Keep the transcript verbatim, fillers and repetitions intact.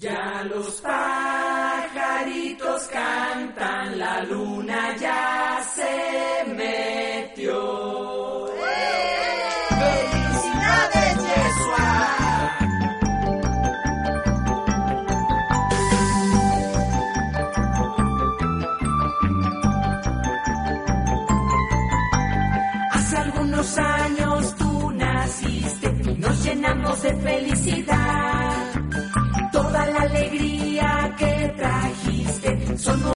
Ya los pajaritos cantan, la luna ya se metió. ¡Felicidades, Yeshua! Hace algunos años tú naciste y nos llenamos de felicidad. Toda la alegría que trajiste son